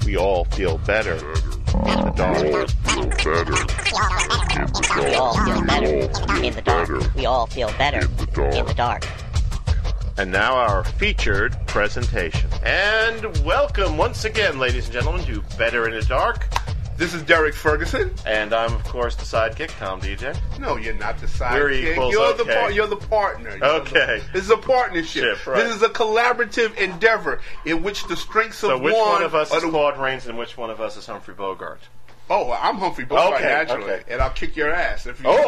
we all feel better in the dark. We all feel better in the dark. We all feel better in the dark. And now our featured presentation. And welcome once again, ladies and gentlemen, to Better in the Dark. This is Derek Ferguson. And I'm, of course, the sidekick, Tom DJ. No, you're not the sidekick. We're equals, You're the partner. Okay. This is a partnership. Right. This is a collaborative endeavor in which the strengths of So which one of us is the... Claude Rains and which one of us is Humphrey Bogart? Oh, I'm Humphrey Bogart, naturally. Okay. And I'll kick your ass if you,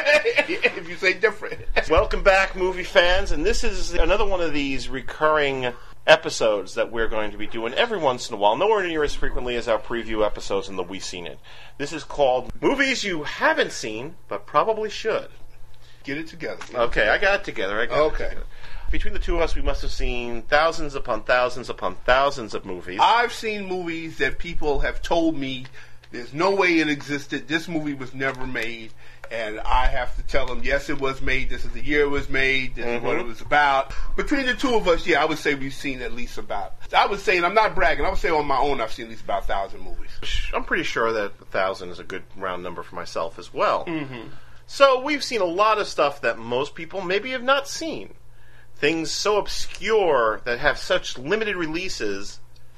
if you say different. Welcome back, movie fans. And this is another one of these recurring episodes that we're going to be doing every once in a while. Nowhere near as frequently as our preview episodes in the We Seen It. This is called Movies You Haven't Seen, but Probably Should. Get it together. Okay, I got it together. Between the two of us, we must have seen thousands upon thousands upon thousands of movies. I've seen movies that people have told me there's no way it existed. This movie was never made. And I have to tell them, yes, it was made. This is the year it was made. This is what it was about. Between the two of us, I would say we've seen at least about... I would say, and I'm not bragging, I would say on my own I've seen at least about 1,000 movies. I'm pretty sure that 1,000 is a good round number for myself as well. So we've seen a lot of stuff that most people maybe have not seen. Things so obscure that have such limited releases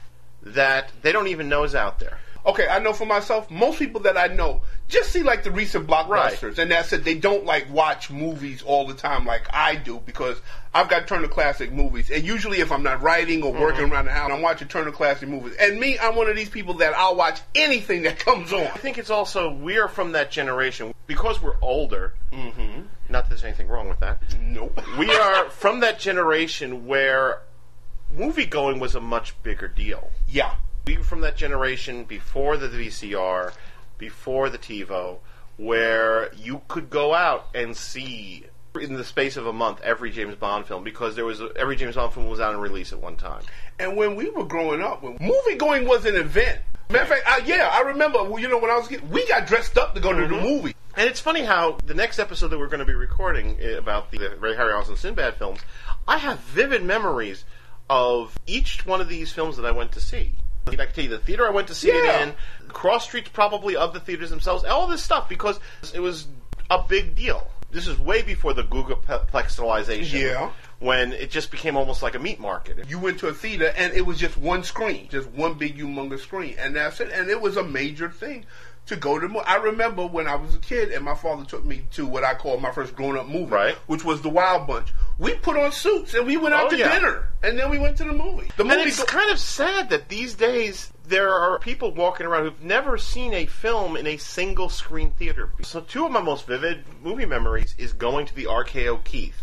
that they don't even know is out there. Okay, I know for myself, most people that I know just see like the recent blockbusters, Right. and that's it. They don't like watch movies all the time like I do because I've got Turner Classic Movies, and usually if I'm not writing or working around the house, I'm watching Turner Classic Movies. And me, I'm one of these people that I'll watch anything that comes on. I think it's also, we're from that generation, because we're older, not that there's anything wrong with that, Nope. we are from that generation where movie-going was a much bigger deal. Yeah. We were from that generation before the VCR, before the TiVo, where you could go out and see, in the space of a month, every James Bond film, because every James Bond film was out on release at one time. And when we were growing up, movie going was an event. Matter of fact, I remember, when I was a kid, we got dressed up to go to the movie. And it's funny how the next episode that we're going to be recording about the Ray Harryhausen Sinbad films, I have vivid memories of each one of these films that I went to see. I can tell you the theater I went to see it in, cross streets probably of the theaters themselves, all this stuff, because it was a big deal. This is way before the Googleplexitalization, when it just became almost like a meat market. You went to a theater, and it was just one screen, just one big, humongous screen, and that's it. And it was a major thing to go to. I remember when I was a kid, and my father took me to what I call my first grown-up movie, which was The Wild Bunch. We put on suits, and we went out to dinner, and then we went to the movie. And it's kind of sad that these days there are people walking around who've never seen a film in a single-screen theater. So two of my most vivid movie memories is going to the RKO Keith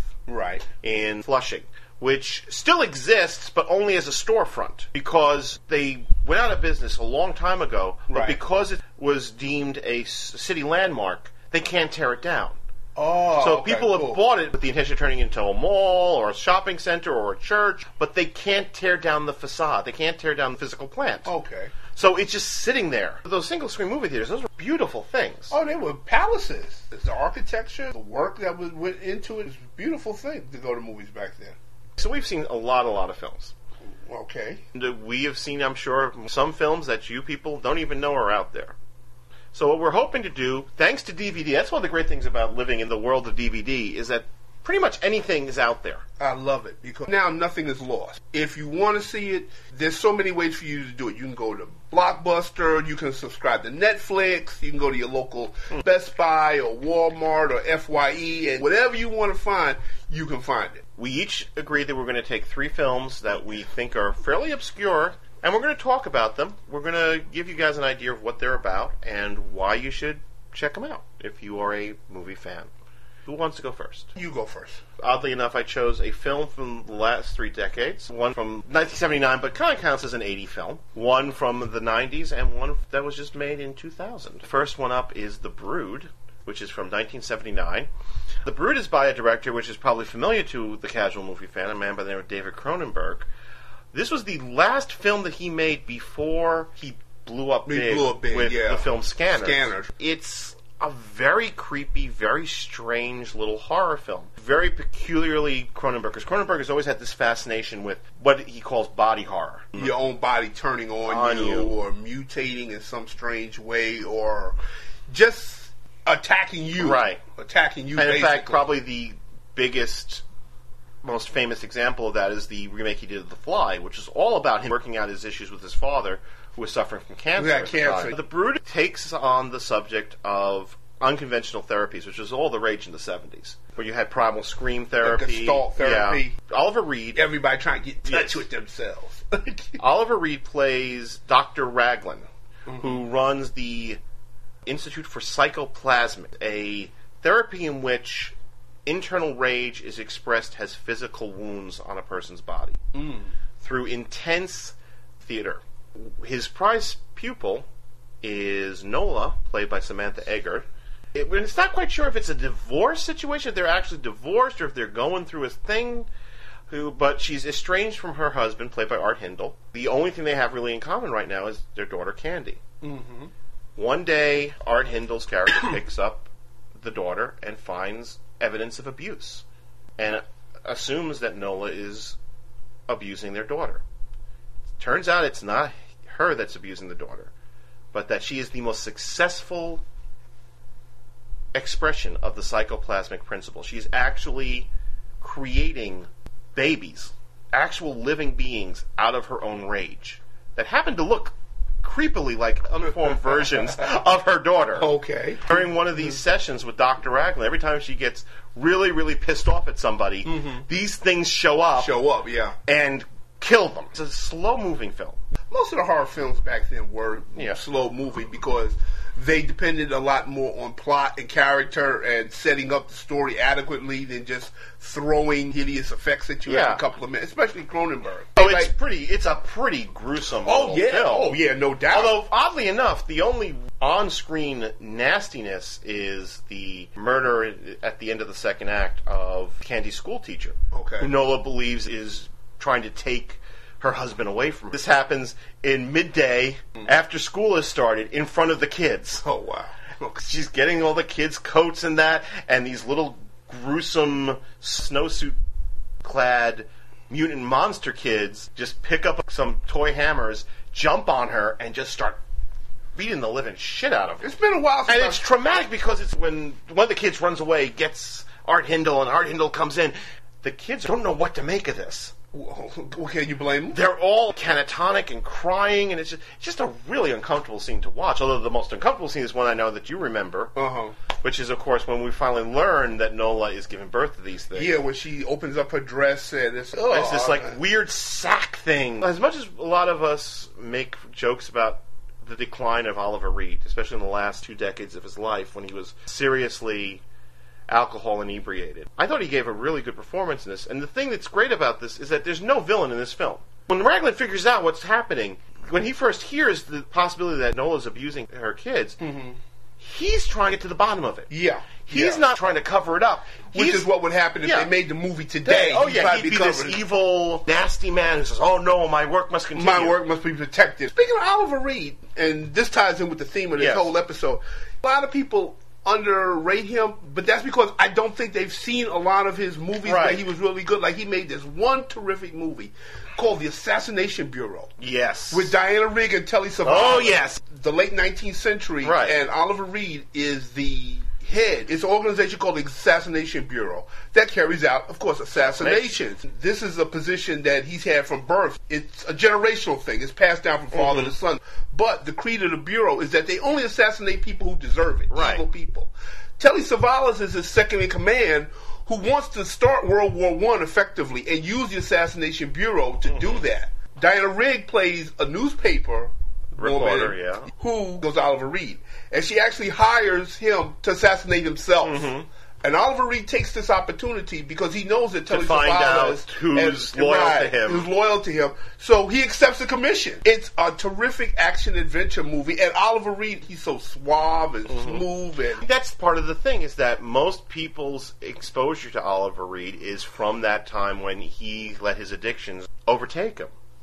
in Flushing, which still exists, but only as a storefront, because they went out of business a long time ago, but because it was deemed a city landmark, they can't tear it down. So people have bought it with the intention of turning it into a mall or a shopping center or a church, but they can't tear down the facade. They can't tear down the physical plant. So it's just sitting there. Those single-screen movie theaters, those were beautiful things. Oh, they were palaces. The architecture, the work that went into it, is a beautiful thing to go to movies back then. So we've seen a lot of films. Okay. And we have seen, I'm sure, some films that you people don't even know are out there. So what we're hoping to do, thanks to DVD, that's one of the great things about living in the world of DVD, is that pretty much anything is out there. I love it, because now nothing is lost. If you want to see it, there's so many ways for you to do it. You can go to Blockbuster, you can subscribe to Netflix, you can go to your local Best Buy or Walmart or FYE, and whatever you want to find, you can find it. We each agreed that we're going to take 3 films that we think are fairly obscure, and we're going to talk about them. We're going to give you guys an idea of what they're about and why you should check them out if you are a movie fan. Who wants to go first? You go first. Oddly enough, I chose a film from the last 3 decades. One from 1979, but kind of counts as an 80 film. One from the 90s, and one that was just made in 2000. The first one up is The Brood, which is from 1979. The Brood is by a director which is probably familiar to the casual movie fan, a man by the name of David Cronenberg. This was the last film that he made before he blew up big with the film Scanners. It's a very creepy, very strange little horror film. Very peculiarly Cronenberg, because Cronenberg has always had this fascination with what he calls body horror. Your own body turning on you, or mutating in some strange way, or just attacking you. Right. Attacking you, And basically. in fact, probably the biggest, most famous example of that is the remake he did of The Fly, which is all about him working out his issues with his father, who was suffering from cancer. Yeah, at the cancer. time. The Brood takes on the subject of unconventional therapies, which was all the rage in the 70s, where you had primal scream therapy, Gestalt therapy. Yeah. Oliver Reed. Everybody trying to get in touch Yes. with themselves. Oliver Reed plays Dr. Raglan, who runs the Institute for Psychoplasmic, a therapy in which internal rage is expressed as physical wounds on a person's body through intense theater. His prize pupil is Nola, played by Samantha Eggar. It's not quite sure if it's a divorce situation, if they're actually divorced, or if they're going through a thing. But she's estranged from her husband, played by Art Hindle. The only thing they have really in common right now is their daughter, Candy. Mm-hmm. One day, Art Hindle's character picks up the daughter and finds evidence of abuse, and assumes that Nola is abusing their daughter. Turns out it's not her that's abusing the daughter, but that she is the most successful expression of the psychoplasmic principle. She's actually creating babies, actual living beings, out of her own rage that happen to look creepily like unformed versions of her daughter. Okay. During one of these sessions with Dr. Raglan, every time she gets really, really pissed off at somebody, these things show up Yeah. and kill them. It's a slow-moving film. Most of the horror films back then were Yeah. slow moving because they depended a lot more on plot and character and setting up the story adequately than just throwing hideous effects at you every couple of minutes, especially Cronenberg. Oh, it's a pretty gruesome Oh yeah, film. oh yeah, no doubt. Although, oddly enough, the only on-screen nastiness is the murder at the end of the second act of Candy's school teacher, who Nola believes is trying to take her husband away from her. This happens in midday after school has started in front of the kids. Oh, wow. She's getting all the kids' coats and that, and these little gruesome snowsuit-clad mutant monster kids just pick up some toy hammers, jump on her, and just start beating the living shit out of her. It's been a while since And it's traumatic because it's when one of the kids runs away, gets Art Hindle, and Art Hindle comes in. The kids don't know what to make of this. Can you blame them? They're all catatonic and crying, and it's just a really uncomfortable scene to watch. Although the most uncomfortable scene is one I know that you remember, which is, of course, when we finally learn that Nola is giving birth to these things. Yeah, when she opens up her dress and it's this like weird sack thing. As much as a lot of us make jokes about the decline of Oliver Reed, especially in the last 2 decades of his life, when he was seriously alcohol inebriated, I thought he gave a really good performance in this. And the thing that's great about this is that there's no villain in this film. When Raglan figures out what's happening, when he first hears the possibility that Nola's abusing her kids, he's trying to get to the bottom of it. Yeah. He's not trying to cover it up. Which is what would happen if they made the movie today. He'd be this evil, nasty man who says, "Oh no, my work must continue. My work must be protected." Speaking of Oliver Reed, and this ties in with the theme of this whole episode, a lot of people underrate him, but that's because I don't think they've seen a lot of his movies that he was really good. Like, he made this one terrific movie called The Assassination Bureau. Yes. With Diana Rigg and Telly Savalas. Oh, yes. The late 19th century. Right. And Oliver Reed is the head. It's an organization called the Assassination Bureau that carries out, of course, assassinations. This is a position that he's had from birth. It's a generational thing. It's passed down from father to son. But the creed of the Bureau is that they only assassinate people who deserve it. Right. Evil people. Telly Savalas is his second in command, who wants to start World War I effectively and use the Assassination Bureau to do that. Diana Rigg plays a newspaper reporter, woman who goes Oliver Reed. And she actually hires him to assassinate himself. And Oliver Reed takes this opportunity because he knows that Telly find out Savalas who's loyal to him. Who's loyal to him. So he accepts the commission. It's a terrific action-adventure movie. And Oliver Reed, he's so suave and smooth. And that's part of the thing, is that most people's exposure to Oliver Reed is from that time when he let his addictions overtake him.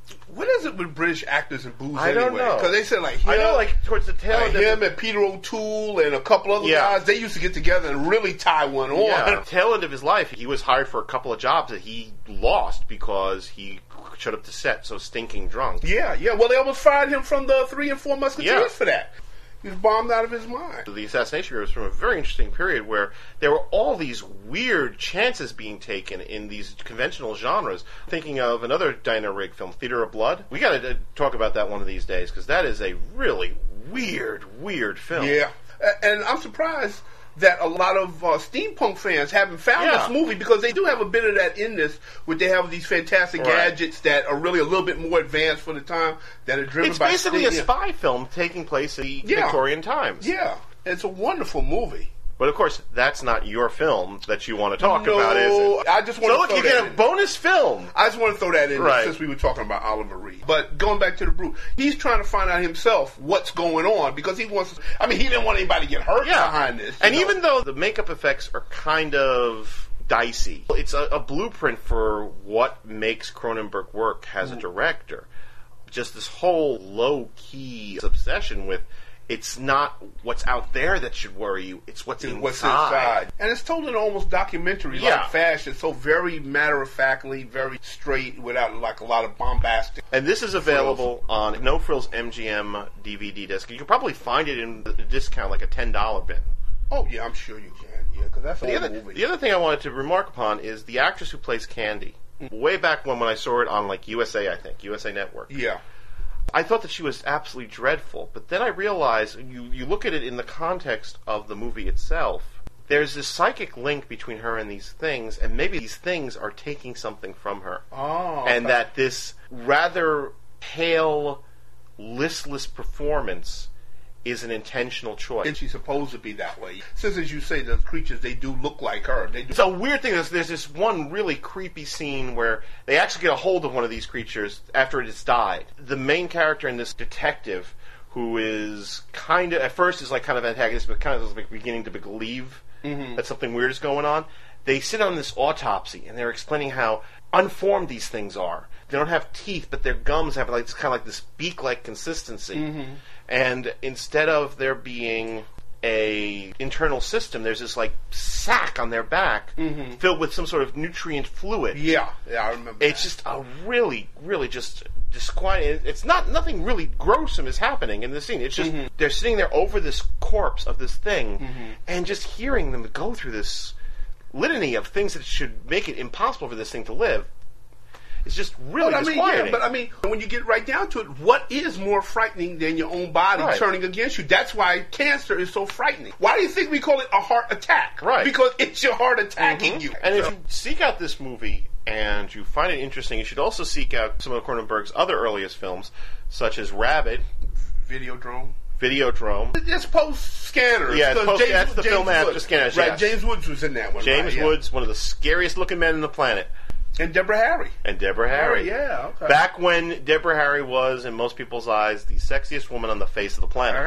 What is it with British actors and booze I anyway? don't know. Because they said like him, I know, like towards the tail end of him and Peter O'Toole and a couple other Yeah. guys, they used to get together and really tie one on. Yeah, tail end of his life, he was hired for a couple of jobs that he lost because he showed up to set so stinking drunk. Yeah. Well, they almost fired him from the 3 and 4 Musketeers Yeah. for that. He was bombed out of his mind. The assassination period was from a very interesting period where there were all these weird chances being taken in these conventional genres. Thinking of another Dinah Rigg film, Theater of Blood. We got to talk about that one of these days because that is a really weird film. Yeah. And I'm surprised that a lot of steampunk fans haven't found Yeah. this movie because they do have a bit of that in this, where they have these fantastic Right. gadgets that are really a little bit more advanced for the time, that are driven It's by basically a steam. spy film taking place in the Yeah. Victorian times. Yeah, it's a wonderful movie. But of course, that's not your film that you want to talk about, is it? I just want So to look, throw you that get a in. bonus film. I just want to throw that in Right. since we were talking about Oliver Reed. But going back to the Brute, he's trying to find out himself what's going on because he wants. I mean, he didn't want anybody to get hurt behind this. And you know? even though the makeup effects are kind of dicey, it's a blueprint for what makes Cronenberg work as a director. Just this whole low-key obsession with it's not what's out there that should worry you, it's what's inside. And it's told in almost documentary-like Yeah. fashion, so very matter-of-factly, very straight, without like a lot of bombastic. And this is available on No Frills MGM DVD disc. You can probably find it in a discount, like a $10 bin. Oh, yeah, I'm sure you can, yeah, because that's The a other, movie. the other thing I wanted to remark upon is the actress who plays Candy. Way back when I saw it on like USA, I think, USA Network. Yeah. I thought that she was absolutely dreadful, but then I realized, you look at it in the context of the movie itself, there's this psychic link between her and these things, and maybe these things are taking something from her. Oh, And okay. that this rather pale, listless performance is an intentional choice. And she's supposed to be that way. Since, as you say, the creatures, they do look like her. They do. It's a weird thing. There's this one really creepy scene where they actually get a hold of one of these creatures after it has died. The main character in this detective, who is kind of, at first is like kind of antagonist, but kind of is like beginning to believe that something weird is going on. They sit on this autopsy, and they're explaining how unformed these things are. They don't have teeth, but their gums have like kind of like this beak-like consistency. And instead of there being a internal system, there's this like sack on their back filled with some sort of nutrient fluid. Yeah, I remember. It's just a really, really just disquieting. It's nothing really gruesome is happening in the scene. It's just they're sitting there over this corpse of this thing, and just hearing them go through this litany of things that should make it impossible for this thing to live. It's just really disquieting. But I mean, when you get right down to it, what is more frightening than your own body Right. turning against you? That's why cancer is so frightening. Why do you think we call it a heart attack? Right. Because it's your heart attacking you. And if you seek out this movie and you find it interesting, you should also seek out some of Cronenberg's other earliest films, such as Rabid, Videodrome. Videodrome. It's post-Scanners. Yeah, it's 'cause that's the film after Woods. Scanners, Right, yes. James Woods was in that one. James right, yeah. Woods, one of the scariest looking men on the planet. And Deborah Harry. And Deborah Harry. Yeah, okay. Back when Deborah Harry was, in most people's eyes, the sexiest woman on the face of the planet.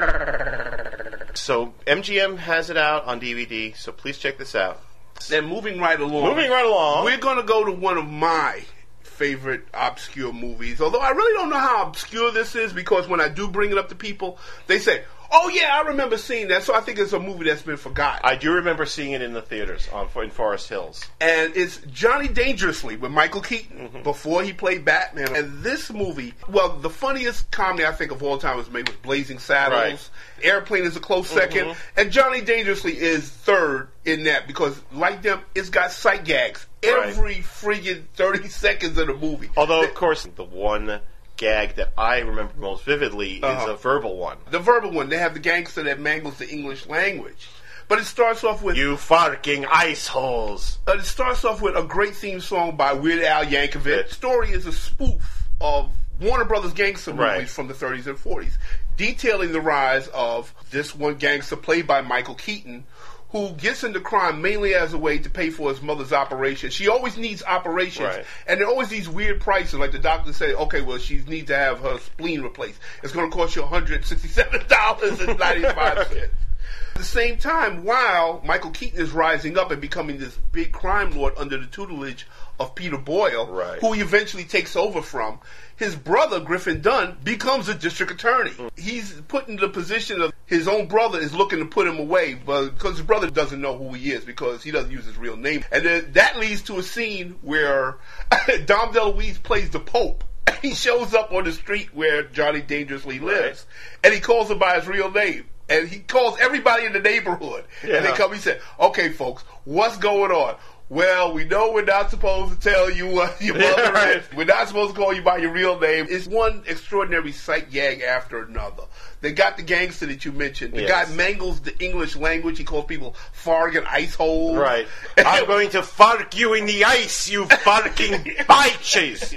So MGM has it out on DVD, so please check this out. Then moving right along. We're going to go to one of my favorite obscure movies. Although I really don't know how obscure this is, because when I do bring it up to people, they say, oh yeah, I remember seeing that. So I think it's a movie that's been forgotten. I do remember seeing it in the theaters in Forest Hills. And it's Johnny Dangerously with Michael Keaton before he played Batman. And this movie, well, the funniest comedy I think of all time was made with Blazing Saddles. Right. Airplane is a close second. And Johnny Dangerously is third in that because, like them, it's got sight gags every friggin' 30 seconds of the movie. Although, of course, the one gag that I remember most vividly is a verbal one. The verbal one, they have the gangster that mangles the English language. But it starts off with... You fucking ice holes. It starts off with a great theme song by Weird Al Yankovic. The story is a spoof of Warner Brothers gangster movies from the 30s and 40s, detailing the rise of this one gangster played by Michael Keaton, who gets into crime mainly as a way to pay for his mother's operation. She always needs operations, and there are always these weird prices. Like the doctor say, okay, well, she needs to have her spleen replaced. It's going to cost you $167.95. At the same time, while Michael Keaton is rising up and becoming this big crime lord under the tutelage of Peter Boyle, right, who he eventually takes over from, his brother, Griffin Dunn, becomes a district attorney. He's put in the position of his own brother is looking to put him away, but because his brother doesn't know who he is because he doesn't use his real name. And then that leads to a scene where Dom DeLuise plays the Pope. He shows up on the street where Johnny Dangerously lives, and he calls him by his real name. And he calls everybody in the neighborhood. Yeah. And they come, he said, okay, folks, what's going on? Well, we know we're not supposed to tell you what your mother is. We're not supposed to call you by your real name. It's one extraordinary sight gag after another. They got the gangster that you mentioned. The guy mangles the English language. He calls people farg and ice holes. Right. I'm going to fark you in the ice, you farking bitches.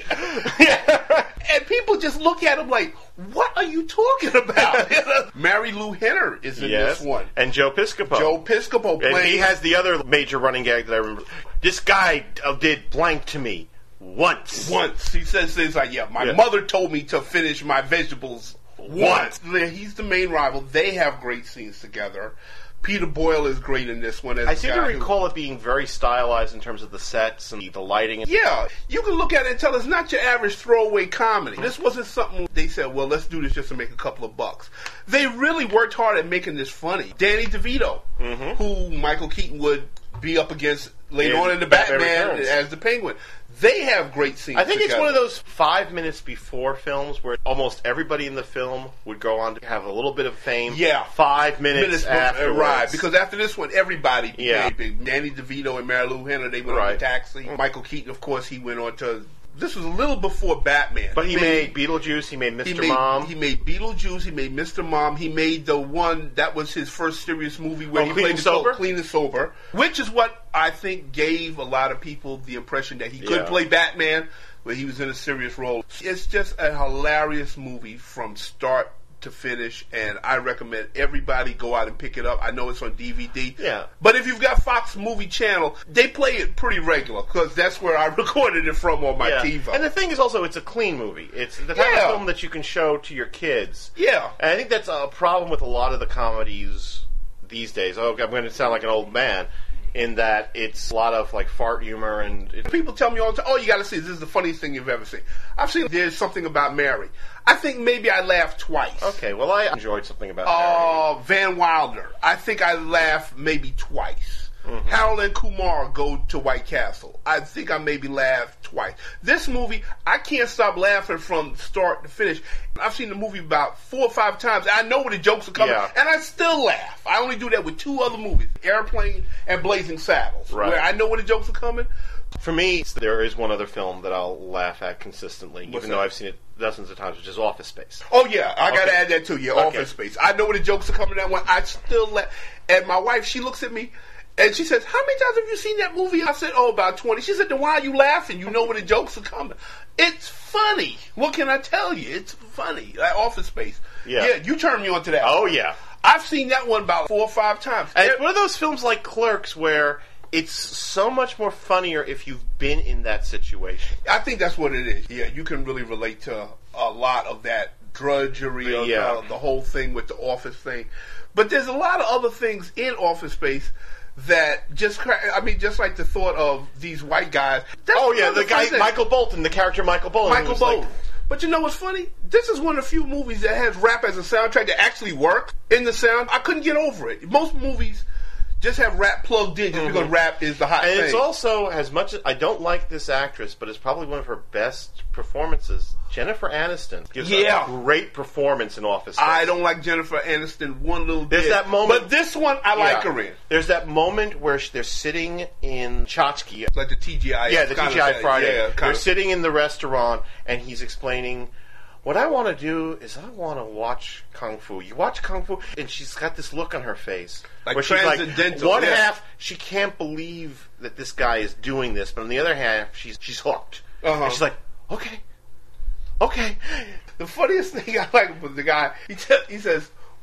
And people just look at him like, what are you talking about? Mary Lou Henner is in this one. And Joe Piscopo. Joe Piscopo playing. And he has the other major running gag that I remember. This guy did blank to me once. He says things like, my mother told me to finish my vegetables once. He's the main rival. They have great scenes together. Peter Boyle is great in this one. As I seem to recall it being very stylized in terms of the sets and the lighting. Yeah, you can look at it and tell it's not your average throwaway comedy. This wasn't something they said, well, let's do this just to make a couple of bucks. They really worked hard at making this funny. Danny DeVito, who Michael Keaton would be up against later on in the Batman as the Penguin. They have great scenes. I think together. It's one of those 5 minutes before films where almost everybody in the film would go on to have a little bit of fame. Yeah. 5 minutes after. Right, because after this one, everybody became big. Danny DeVito and Mary Lou Henner, they went on to Taxi. Michael Keaton, of course, he went on to... This was a little before Batman. But he made Beetlejuice, he made Mr. Mom. He made Beetlejuice, he made Mr. Mom, he made the one that was his first serious movie where he Clean played and Sober? Clean and Sober, which is what I think gave a lot of people the impression that he could play Batman, where he was in a serious role. It's just a hilarious movie from start to finish, and I recommend everybody go out and pick it up. I know it's on DVD. Yeah. But if you've got Fox Movie Channel, they play it pretty regular, because that's where I recorded it from on my TiVo. And the thing is also, it's a clean movie. It's the type of film that you can show to your kids. Yeah. And I think that's a problem with a lot of the comedies these days. Oh, I'm going to sound like an old man. In that it's a lot of like fart humor and people tell me all the time, oh, you got to see this is the funniest thing you've ever seen. I've seen There's Something About Mary. I think maybe I laughed twice. Okay, well I enjoyed Something About Mary. Van Wilder. I think I laughed maybe twice. Harold and Kumar Go to White Castle. I think I maybe laughed twice. This movie, I can't stop laughing from start to finish. I've seen the movie about 4 or 5 times. I know where the jokes are coming, and I still laugh. I only do that with 2 other movies, Airplane and Blazing Saddles, where I know where the jokes are coming. For me, there is one other film that I'll laugh at consistently, even though I've seen it dozens of times, which is Office Space. Oh, yeah. I got to add that too. Office Space. I know where the jokes are coming that one. I still laugh. And my wife, she looks at me, and she says, how many times have you seen that movie? I said, about 20. She said, then why are you laughing? You know where the jokes are coming. It's funny. What can I tell you? It's funny. Like Office Space. Yeah, you turned me on to that. Oh, yeah. I've seen that one about 4 or 5 times. And it's one of those films like Clerks where it's so much more funnier if you've been in that situation. I think that's what it is. Yeah, you can really relate to a lot of that drudgery, the whole thing with the office thing. But there's a lot of other things in Office Space that just like the thought of these white guys. The guy, Michael Bolton, the character Michael Bolton. Like, but you know what's funny? This is one of the few movies that has rap as a soundtrack that actually works in the sound. I couldn't get over it. Most movies just have rap plugged in just because rap is the hot thing. And it's also, as much as I don't like this actress, but it's probably one of her best performances. Jennifer Aniston gives a great performance in Office Space. I don't like Jennifer Aniston one little bit. There's that moment. But this one, I like her in. There's that moment where they're sitting in Tchotchke. Like the TGI. Yeah, the TGI Friday. Yeah, they're sitting in the restaurant, and he's explaining, what I want to do is I want to watch Kung Fu. You watch Kung Fu? And she's got this look on her face. Like where she's transcendental. Like, one half, she can't believe that this guy is doing this, but on the other half, she's hooked. And she's like, okay. The funniest thing I like was the guy, he says,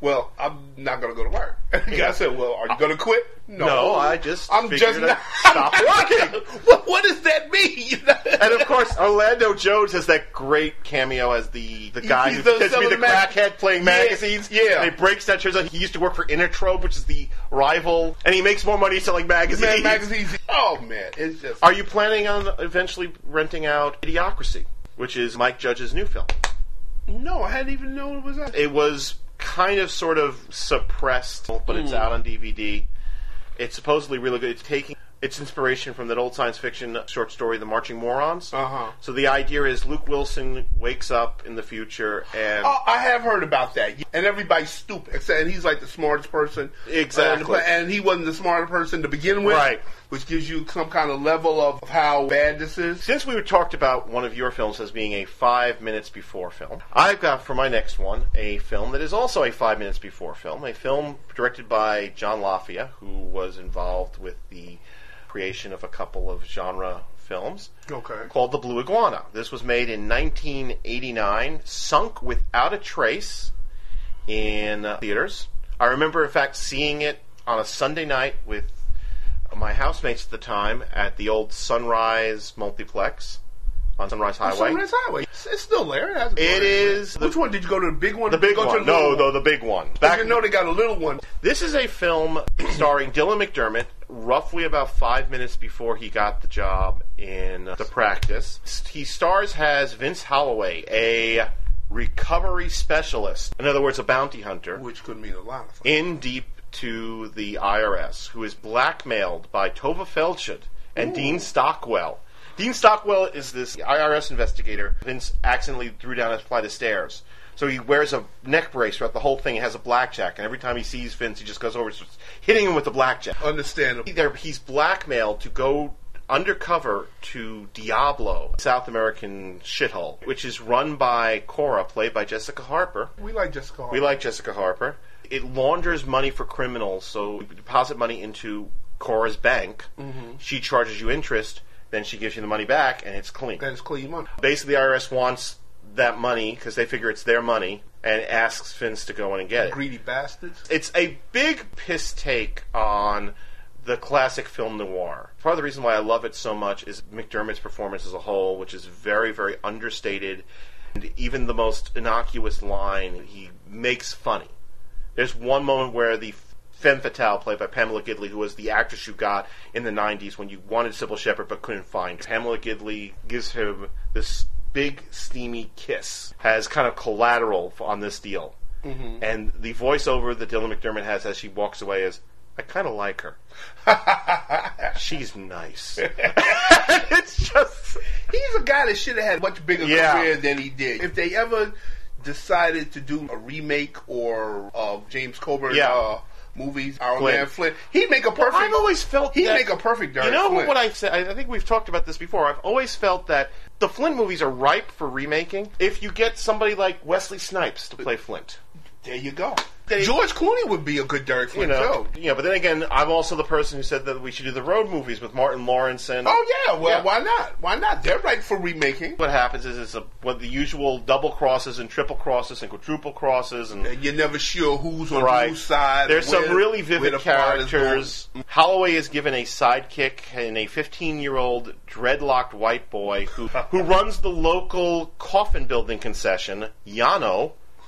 well, I'm not going to go to work. I said, well, are you going to quit? No, I just I'm just figured not. I'd stop working. What does that mean? And of course, Orlando Jones has that great cameo as the guy He's who the pretends to be the selling crackhead playing magazines. yeah. And he breaks that. Turns out he used to work for Intertrope, which is the rival, and he makes more money selling magazines. Magazines. Oh man, it's just. Are you planning on eventually renting out Idiocracy, which is Mike Judge's new film? No, I hadn't even known it was that. It was kind of sort of suppressed, but it's out on DVD. It's supposedly really good. It's taking its inspiration from that old science fiction short story, The Marching Morons. Uh-huh. So the idea is Luke Wilson wakes up in the future and... Oh, I have heard about that. And everybody's stupid. And he's like the smartest person. Exactly. And he wasn't the smartest person to begin with. Right. Which gives you some kind of level of how bad this is. Since we talked about one of your films as being a 5 minutes before film, I've got for my next one a film that is also a 5 minutes before film. A film directed by John Lafia, who was involved with the creation of a couple of genre films. Okay. Called The Blue Iguana. This was made in 1989, sunk without a trace in theaters. I remember, in fact, seeing it on a Sunday night with my housemates at the time at the old Sunrise Multiplex on Sunrise Highway. Sunrise Highway. It's still there. It is. Which one? Did you go to the big one? The big one. The big one. Back, you know they got a little one. This is a film starring Dylan McDermott, roughly about 5 minutes before he got the job in The Practice. He stars as Vince Holloway, a recovery specialist. In other words, a bounty hunter. Which could mean a lot of things. In deep to the IRS, who is blackmailed by Tova Feldshed and Dean Stockwell. Dean Stockwell is this IRS investigator. Vince accidentally threw down a flight of stairs. So he wears a neck brace throughout the whole thing. He has a blackjack, and every time he sees Vince, he just goes over and starts hitting him with the blackjack. Understandable. He's blackmailed to go undercover to Diablo, South American shithole, which is run by Cora, played by Jessica Harper. We like Jessica Harper. We like Jessica Harper. It launders money for criminals, so you deposit money into Cora's bank. Mm-hmm. She charges you interest, then she gives you the money back, and it's clean. Then it's clean money. Basically, the IRS wants that money because they figure it's their money and asks Vince to go in and get it. Greedy bastards. It's a big piss take on the classic film noir. Part of the reason why I love it so much is McDermott's performance as a whole, which is very, very understated. And even the most innocuous line, he makes funny. There's one moment where the femme fatale, played by Pamela Gidley, who was the actress you got in the 90s when you wanted Sybil Shepherd but couldn't find her. Pamela Gidley gives him this big, steamy kiss, has kind of collateral on this deal. Mm-hmm. And the voiceover that Dylan McDermott has as she walks away is, I kind of like her. She's nice. It's just... He's a guy that should have had a much bigger career than he did. If they ever decided to do a remake or of James Coburn movies, Our Man Flint, he'd make a perfect... I've always felt he'd make a perfect Derek Flint. What I said? I think we've talked about this before. I've always felt that the Flint movies are ripe for remaking if you get somebody like Wesley Snipes to play Flint. There you go. George Clooney would be a good Derek Flint, too. Yeah, but then again, I'm also the person who said that we should do the road movies with Martin Lawrence and... Oh, yeah. Well, why not? Why not? They're right for remaking. What happens is it's the usual double crosses and triple crosses and quadruple crosses. And you're never sure who's on whose side. There's some really vivid characters. Holloway is given a sidekick and a 15-year-old dreadlocked white boy who runs the local coffin building concession, Yano.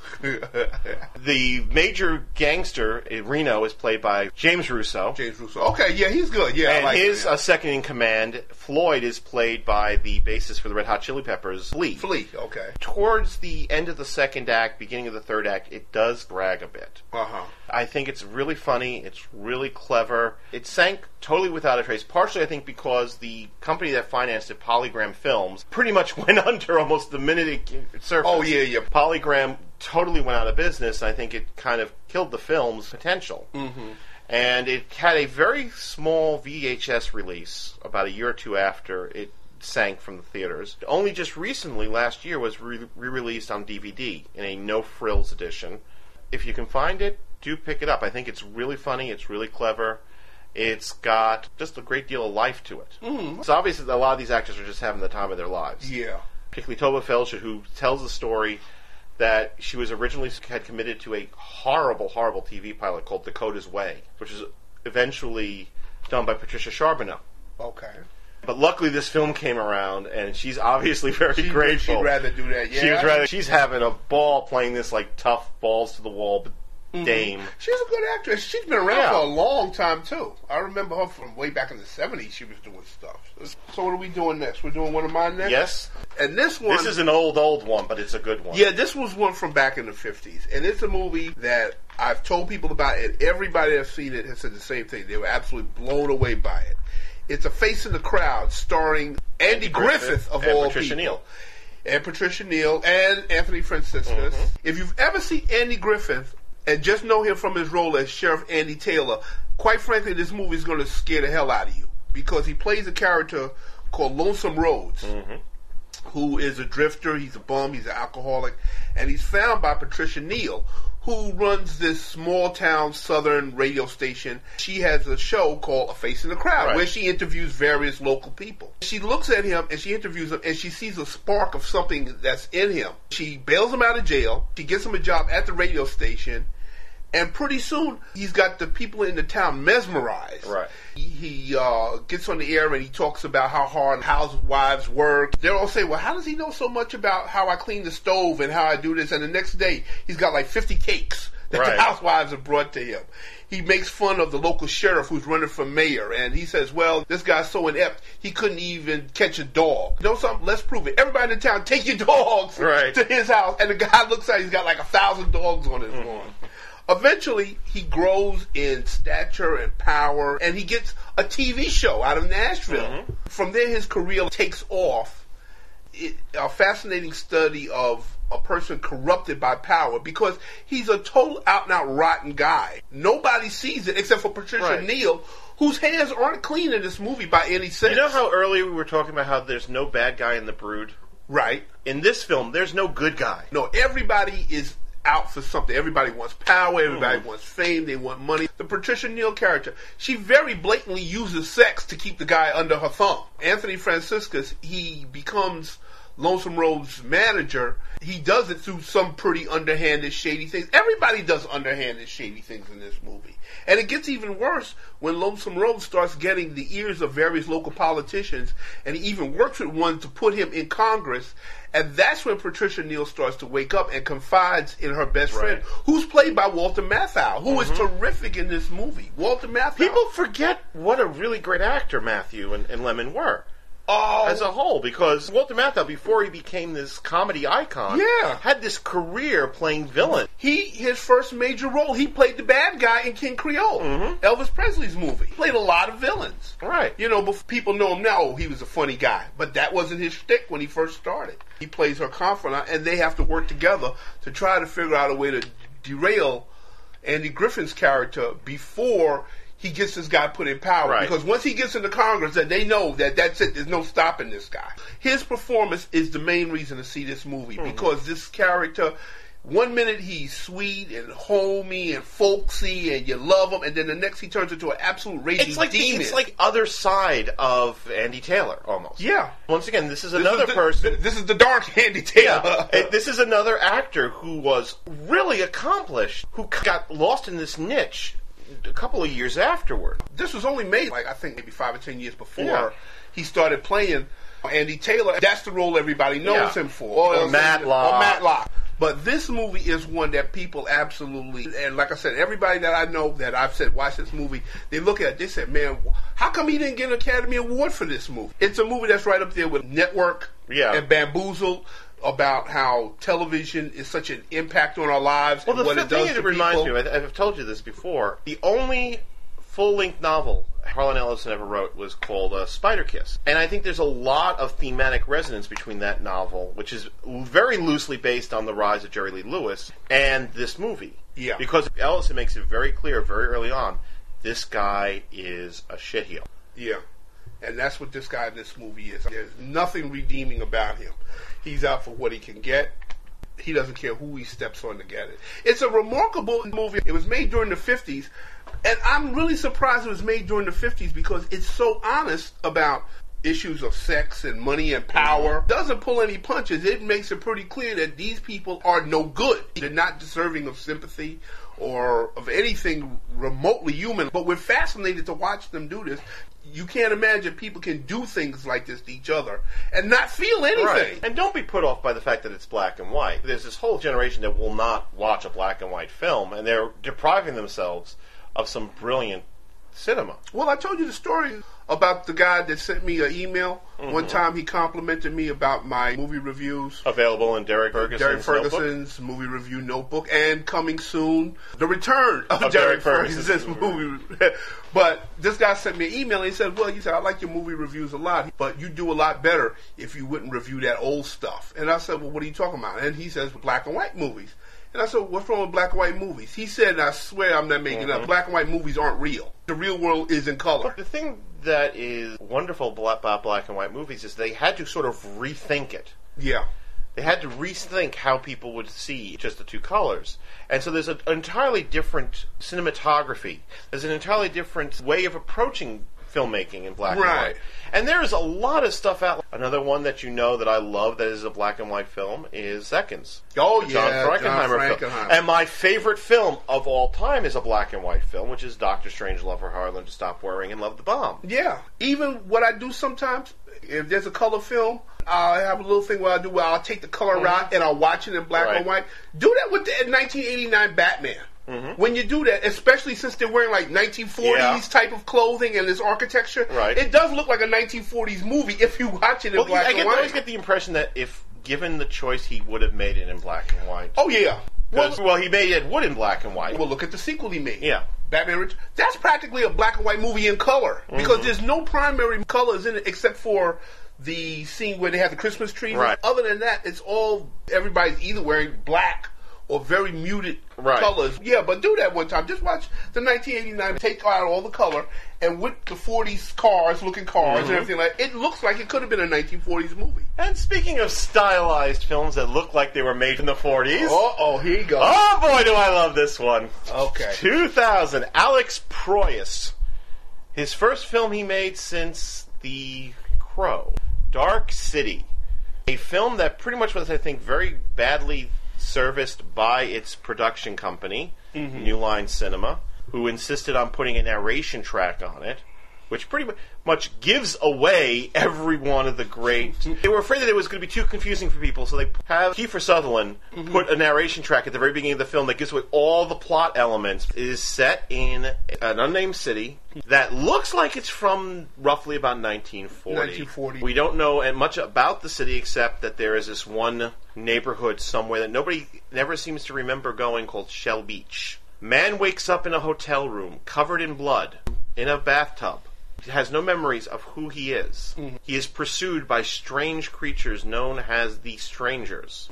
The major gangster in Reno is played by James Russo. Okay, yeah, he's good. Yeah, and his second in command, Floyd, is played by the bassist for the Red Hot Chili Peppers, Flea. Okay. Towards the end of the second act, beginning of the third act, it does drag a bit. I think it's really funny. It's really clever. It sank totally without a trace. Partially, I think, because the company that financed it, Polygram Films, pretty much went under almost the minute it surfaced. Oh, yeah. Polygram totally went out of business. I think it kind of killed the film's potential. Mm-hmm. And it had a very small VHS release about a year or two after it sank from the theaters. Only just recently, last year, was re-released on DVD in a no-frills edition. If you can find it, do pick it up. I think it's really funny. It's really clever. It's got just a great deal of life to it. Mm-hmm. So obviously, a lot of these actors are just having the time of their lives. Yeah. Particularly Tova Feldshed, who tells the story that she was originally had committed to a horrible, horrible TV pilot called Dakota's Way, which was eventually done by Patricia Charbonneau. Okay. But luckily, this film came around, and she's obviously very grateful. She'd rather do that. Yeah, she's having a ball playing this like tough balls to the wall dame. She's a good actress. She's been around for a long time too. I remember her from way back in the 70s. She was doing stuff. So what are we doing next? We're doing one of mine next. Yes. And this one, this is an old one, but it's a good one. Yeah, this was one from back in the 50s, and it's a movie that I've told people about, and everybody that's seen it has said the same thing. They were absolutely blown away by it. It's A Face in the Crowd, starring Andy Griffith of all Patricia people. Neal. And Patricia Neal and Anthony Franciscus. If you've ever seen Andy Griffith and just know him from his role as Sheriff Andy Taylor, quite frankly, this movie is going to scare the hell out of you, because he plays a character called Lonesome Rhodes, who is a drifter. He's a bum. He's an alcoholic. And he's found by Patricia Neal, who runs this small-town southern radio station. She has a show called A Face in the Crowd, where she interviews various local people. She looks at him, and she interviews him, and she sees a spark of something that's in him. She bails him out of jail. She gets him a job at the radio station, and pretty soon, he's got the people in the town mesmerized. Right. He gets on the air and he talks about how hard housewives work. They'll all say, well, how does he know so much about how I clean the stove and how I do this? And the next day, he's got like 50 cakes that the housewives have brought to him. He makes fun of the local sheriff who's running for mayor, and he says, well, this guy's so inept, he couldn't even catch a dog. You know something? Let's prove it. Everybody in town, take your dogs to his house. And the guy looks at it, he's got like 1,000 dogs on his lawn. Eventually, he grows in stature and power, and he gets a TV show out of Nashville. From there, his career takes off. A fascinating study of a person corrupted by power, because he's a total out-and-out rotten guy. Nobody sees it except for Patricia Neal, whose hands aren't clean in this movie by any sense. You know how earlier we were talking about how there's no bad guy in The Brood? Right. In this film, there's no good guy. No, everybody is out for something. Everybody wants power. Everybody wants fame. They want money. The Patricia Neal character, she very blatantly uses sex to keep the guy under her thumb. Anthony Franciscus, he becomes Lonesome Rhodes' manager. He does it through some pretty underhanded, shady things. Everybody does underhanded, shady things in this movie. And it gets even worse when Lonesome Rhodes starts getting the ears of various local politicians, and he even works with one to put him in Congress. And that's when Patricia Neal starts to wake up and confides in her best friend, who's played by Walter Matthau, who is terrific in this movie. Walter Matthau. People forget what a really great actor Matthew and Lemon were. As a whole, because Walter Matthau, before he became this comedy icon, had this career playing villain. His first major role, he played the bad guy in King Creole, Elvis Presley's movie. He played a lot of villains. Right. You know, but people know him now, he was a funny guy. But that wasn't his shtick when he first started. He plays her confidant, and they have to work together to try to figure out a way to derail Andy Griffith's character before he gets this guy put in power. Right. Because once he gets into Congress, that they know that that's it. There's no stopping this guy. His performance is the main reason to see this movie, because this character, one minute he's sweet and homey and folksy and you love him, and then the next he turns into an absolute raging demon. It's like other side of Andy Taylor, almost. Yeah. Once again, this is another person. This is the dark Andy Taylor. Yeah. This is another actor who was really accomplished, who got lost in this niche a couple of years afterward. This was only made, like, I think maybe 5 or 10 years before he started playing Andy Taylor. That's the role everybody knows him for. Or Matlock. But this movie is one that people absolutely, and like I said, everybody that I know that I've said watch this movie, they look at it, they said, man, how come he didn't get an Academy Award for this movie? It's a movie that's right up there with Network and Bamboozled, about how television is such an impact on our lives and what it does to people. Reminds me, I've told you this before, the only full-length novel Harlan Ellison ever wrote was called Spider Kiss. And I think there's a lot of thematic resonance between that novel, which is very loosely based on the rise of Jerry Lee Lewis, and this movie. Yeah. Because Ellison makes it very clear very early on, this guy is a shitheel. Yeah. And that's what this guy in this movie is. There's nothing redeeming about him. He's out for what he can get. He doesn't care who he steps on to get it. It's a remarkable movie. It was made during the 50s. And I'm really surprised it was made during the 50s because it's so honest about issues of sex and money and power. Doesn't pull any punches. It makes it pretty clear that these people are no good. They're not deserving of sympathy or of anything remotely human. But we're fascinated to watch them do this. You can't imagine people can do things like this to each other and not feel anything. Right. And don't be put off by the fact that it's black and white. There's this whole generation that will not watch a black and white film, and they're depriving themselves of some brilliant cinema. Well, I told you the story about the guy that sent me an email. One time he complimented me about my movie reviews. Available in Derek Ferguson's movie review notebook, and coming soon, the return of Derek Ferguson's movie. But this guy sent me an email and he said, well, I like your movie reviews a lot, but you do a lot better if you wouldn't review that old stuff. And I said, well, what are you talking about? And he says, black and white movies. And I said, what's wrong with black and white movies? He said, and I swear I'm not making up, black and white movies aren't real. The real world is in color. But the thing that is wonderful about black and white movies is they had to sort of rethink it. Yeah. They had to rethink how people would see just the two colors. And so there's an entirely different cinematography. There's an entirely different way of approaching filmmaking in black and white. And there's a lot of stuff out. Another one that you know that I love that is a black and white film is Seconds. Oh, the yeah. John Frankenheimer film. And my favorite film of all time is a black and white film, which is Doctor Strangelove for Her, Learn to Stop Worrying and Love the Bomb. Yeah. Even what I do sometimes, if there's a color film, I have a little thing where I'll take the color out and I'll watch it in black and white. Do that with the 1989 Batman. When you do that, especially since they're wearing like 1940s type of clothing and this architecture, it does look like a 1940s movie if you watch it in black and white. I always get the impression that if given the choice, he would have made it in black and white. Oh, yeah. Well, he made it wood in black and white. Well, look at the sequel he made. Yeah. Batman Returns. That's practically a black and white movie in color because there's no primary colors in it except for the scene where they have the Christmas tree. Right. Other than that, it's all everybody's either wearing black or very muted colors. Yeah, but do that one time. Just watch the 1989, take out all the color, and with the 40s cars, looking cars and everything like that, it looks like it could have been a 1940s movie. And speaking of stylized films that look like they were made in the 40s. Uh-oh, here you go. Oh, boy, do I love this one. Okay. 2000, Alex Proyas. His first film he made since The Crow. Dark City. A film that pretty much was, I think, very badly serviced by its production company, New Line Cinema, who insisted on putting a narration track on it, which pretty much gives away every one of the great... They were afraid that it was going to be too confusing for people, so they have Kiefer Sutherland put a narration track at the very beginning of the film that gives away all the plot elements. It is set in an unnamed city that looks like it's from roughly about 1940. We don't know much about the city except that there is this one neighborhood somewhere that nobody never seems to remember going called Shell Beach. Man wakes up in a hotel room covered in blood in a bathtub. He has no memories of who he is. He is pursued by strange creatures known as the Strangers.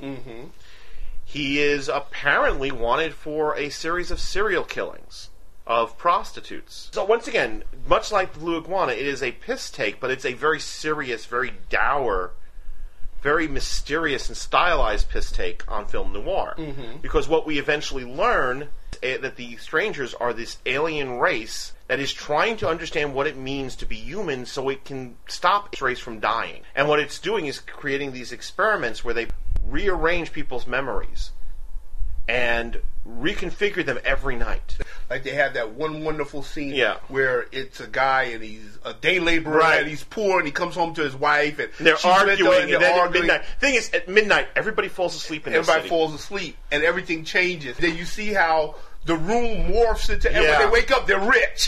He is apparently wanted for a series of serial killings of prostitutes. So once again, much like the Blue Iguana, it is a piss take, but it's a very serious, very dour, very mysterious and stylized piss take on film noir. Because what we eventually learn is that the Strangers are this alien race that is trying to understand what it means to be human so it can stop its race from dying. And what it's doing is creating these experiments where they rearrange people's memories and reconfigure them every night. Like they have that one wonderful scene where it's a guy and he's a day laborer and he's poor and he comes home to his wife and they're arguing and then at midnight. Thing is, at midnight, everybody falls asleep in the city. Everybody falls asleep and everything changes. Then you see how the room morphs into, and when they wake up, they're rich.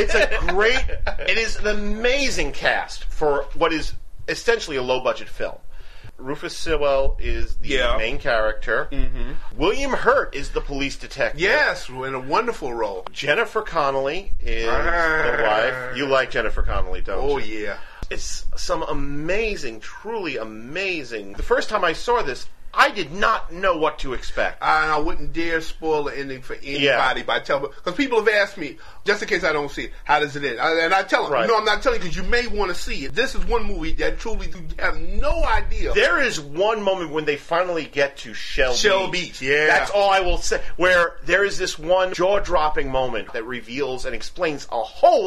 It is an amazing cast for what is essentially a low-budget film. Rufus Sewell is the main character. William Hurt is the police detective. Yes, in a wonderful role. Jennifer Connelly is the wife. You like Jennifer Connelly, don't you? Oh, yeah. It's some amazing, truly amazing... The first time I saw this, I did not know what to expect. And I wouldn't dare spoil the ending for anybody by telling... Because people have asked me, just in case I don't see it, how does it end? And I tell them, no, I'm not telling you because you may want to see it. This is one movie that truly you have no idea. There is one moment when they finally get to Shell Beach. Yeah. That's all I will say. Where there is this one jaw-dropping moment that reveals and explains a whole lot.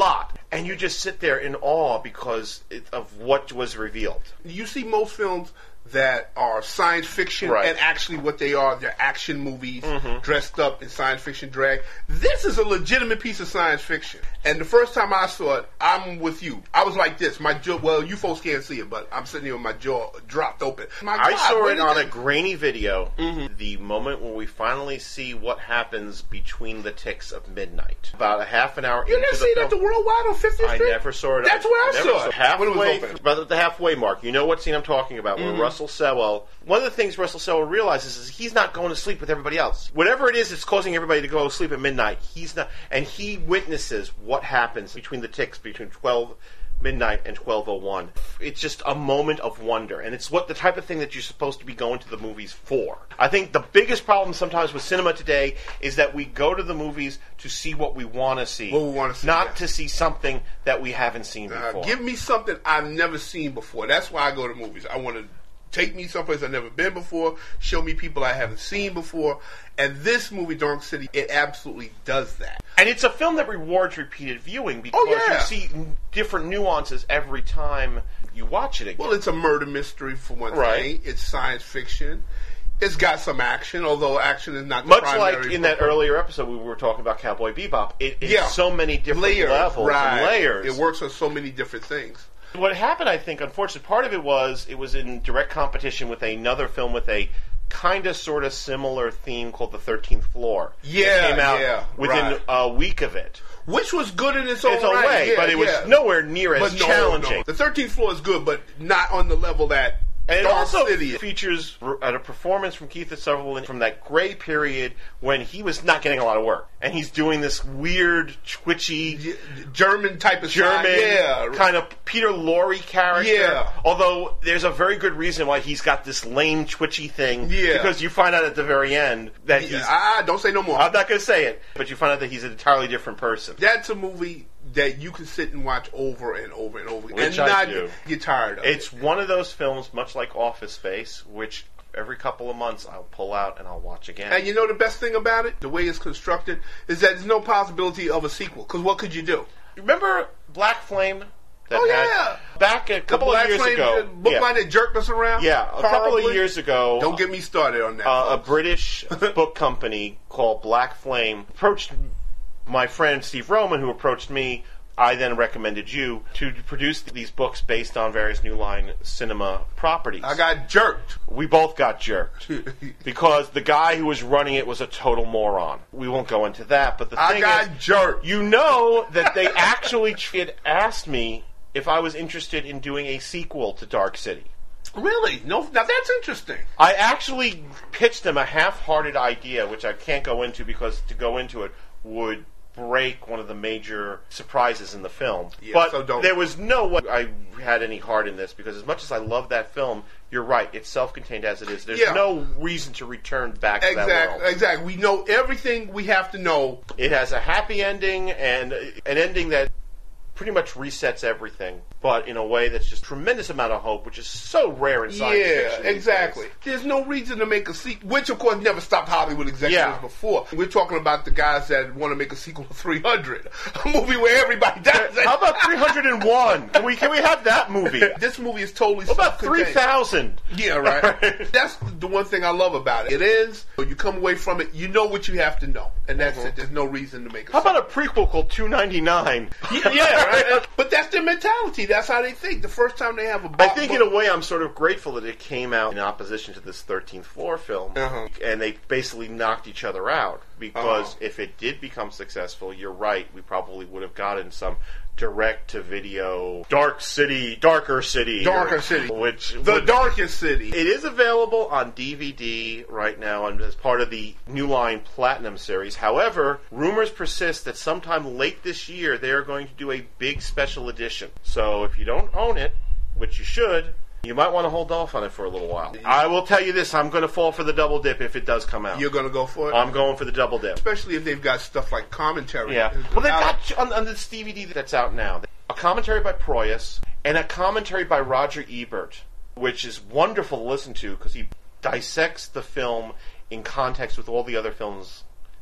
and you just sit there in awe because of what was revealed. You see most films that are science fiction, Right. and actually what they are, they're action movies dressed up in science fiction drag. This is a legitimate piece of science fiction. And the first time I saw it, I'm with you. I was like this. My jaw, well, you folks can't see it, but I'm sitting here with my jaw dropped open. My I God, saw where it did on that- a grainy video, the moment when we finally see what happens between the ticks of midnight. About a half an hour You into didn't the see film. that the Worldwide on 50th I Street? never saw it. That's where I never saw it. Halfway, When it was open. about the halfway mark. You know what scene I'm talking about, where Russell Sewell, one of the things Russell Sewell realizes is he's not going to sleep with everybody else. Whatever it is that's causing everybody to go to sleep at midnight, he's not. And he witnesses what happens between the ticks, between 12 midnight and 12:01. It's just a moment of wonder, and it's what the type of thing that you're supposed to be going to the movies for. I think the biggest problem sometimes with cinema today is that we go to the movies to see what we want to see, What we wanna see, not yeah. to see something that we haven't seen before. Give me something I've never seen before. That's why I go to movies. I want to take me someplace I've never been before, show me people I haven't seen before. And this movie, Dark City, it absolutely does that. And it's a film that rewards repeated viewing because yeah. you see different nuances every time you watch it again. Well, it's a murder mystery for one Right. thing. It's science fiction. It's got some action, although action is not the Much primary like in that purpose. earlier episode we were talking about Cowboy Bebop, it is Yeah. so many different Layers, levels right. and layers. It works on so many different things. What happened, I think, unfortunately, part of it was in direct competition with another film with a kind of sort of similar theme called The 13th Floor. Yeah, It came out yeah, within right. a week of it. Which was good in its own Own right. way, yeah, but it was yeah. nowhere near as But no, challenging. no. The 13th Floor is good, but not on the level that And it Dark also City is. features a performance from Keith Sutherland from that gray period when he was not getting a lot of work. And he's doing this weird, twitchy, German type of German, style. Yeah, kind of Peter Lorre character. Yeah. Although there's a very good reason why he's got this lame, twitchy thing. Yeah. Because you find out at the very end that he's... don't say no more. I'm not going to say it, but you find out that he's an entirely different person. That's a movie that you can sit and watch over and over and over, Which and I not do. get tired of It's it. one of those films, much like Office Space, which every couple of months I'll pull out and I'll watch again. And you know the best thing about it, the way it's constructed, is that there's no possibility of a sequel. Because what could you do? Remember Black Flame? That Oh, had- yeah. Back a couple Black of years Flame ago. book yeah. line that jerked us around. Yeah, a couple of horribly? years ago. Don't get me started on that. A folks. British book company called Black Flame approached my friend Steve Roman, who approached me. I then recommended you to produce these books based on various New Line cinema properties. I got jerked. We both got jerked because the guy who was running it was a total moron. We won't go into that, but the I thing got is, jerked. you know that they actually had asked me if I was interested in doing a sequel to Dark City. Really? No. Now that's interesting. I actually pitched them a half-hearted idea, which I can't go into because to go into it would break one of the major surprises in the film. Yeah, but so don't. there was no way I had any heart in this because as much as I love that film, you're right, it's self-contained as it is. There's Yeah. no reason to return back to that world. Exactly. We know everything we have to know. It has a happy ending and an ending that pretty much resets everything, but in a way that's just tremendous amount of hope, which is so rare in science fiction. Yeah, these exactly. days. There's no reason to make a sequel, which of course never stopped Hollywood executives Yeah. before. We're talking about the guys that want to make a sequel to 300, a movie where everybody dies. How about 301? Can we have that movie? This movie is totally What about self-contained. 3,000? Yeah, right. That's the one thing I love about it. It is, when you come away from it, you know what you have to know. And that's it. There's no reason to make a How about a prequel called 299? Yeah, right. But that's their mentality. That's how they think. The first time they have a I think in a way I'm sort of grateful that it came out in opposition to this 13th Floor film. Uh-huh. And they basically knocked each other out. Because Uh-huh. if it did become successful, you're right, we probably would have gotten some direct-to-video Darker City. Darker City. Which The would- Darkest City. It is available on DVD right now and as part of the New Line Platinum series. However, rumors persist that sometime late this year they are going to do a big special edition. So if you don't own it, which you should, you might want to hold off on it for a little while. I will tell you this, I'm going to fall for the double dip if it does come out. You're going to go for it? I'm going for the double dip. Especially if they've got stuff like commentary. Yeah. Well, they've got on this DVD that's out now a commentary by Proyas and a commentary by Roger Ebert, which is wonderful to listen to because he dissects the film in context with all the other films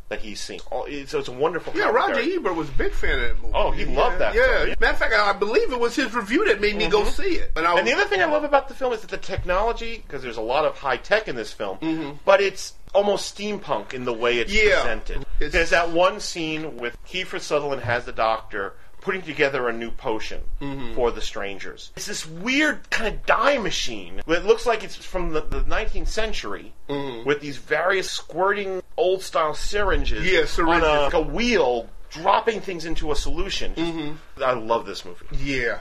that he's seen. So it's a wonderful Yeah, Roger commentary. Ebert was a big fan of that movie. Oh, he loved that Yeah. film. Matter of fact, I believe it was his review that made me go see it. And the other thing I love about the film is that the technology, because there's a lot of high tech in this film, but it's almost steampunk in the way it's presented. There's that one scene with Kiefer Sutherland has the doctor putting together a new potion for the strangers. It's this weird kind of dye machine. It looks like it's from the 19th century with these various squirting old-style syringes, on a wheel dropping things into a solution. I love this movie. Yeah.